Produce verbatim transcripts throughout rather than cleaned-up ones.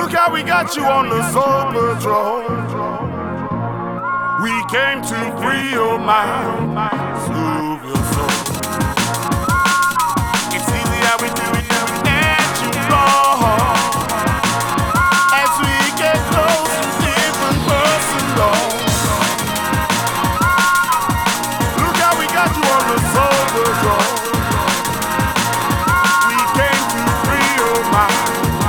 Look how we got you on the Soul Patrol. We came to free your mind, soothe your soul. It's easy how we do it, now we let you flow. As we get close to different person, Lord. Look how we got you on the Soul Patrol. We came to free your mind.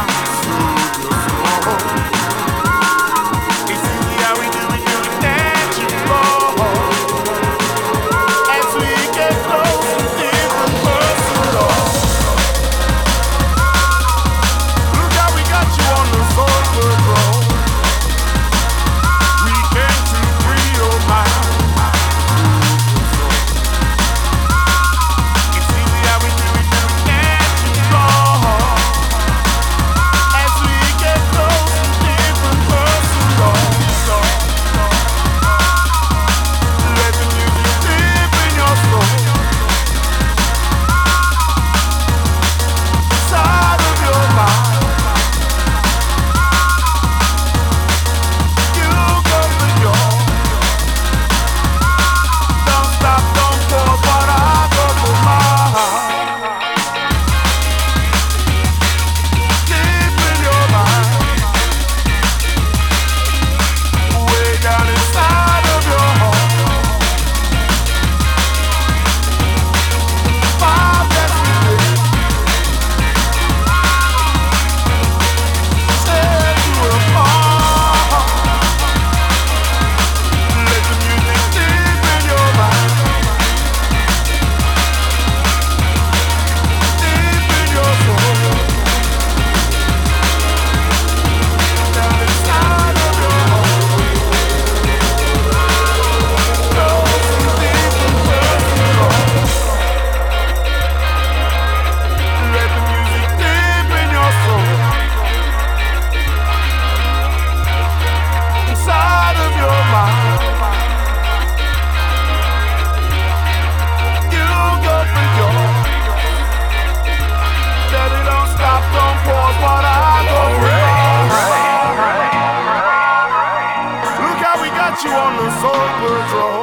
You on the Soul Patrol.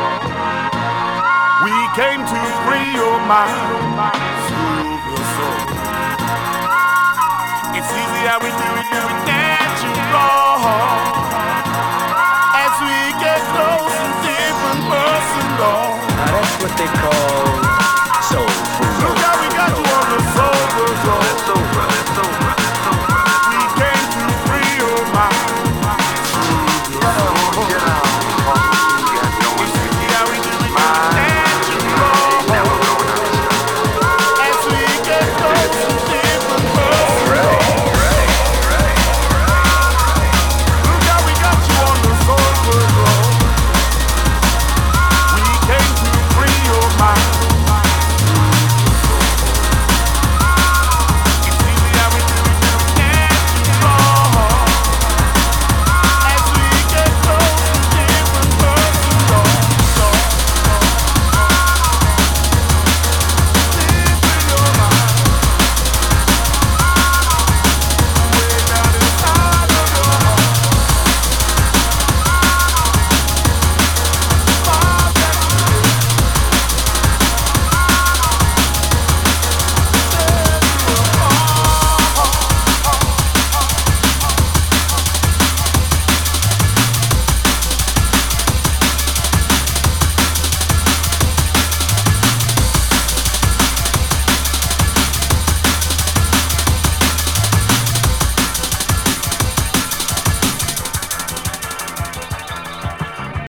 We came to free your mind, soothe your soul. It's easy how we do it, do it natural. As we get close to different person, Lord. Now that's what they call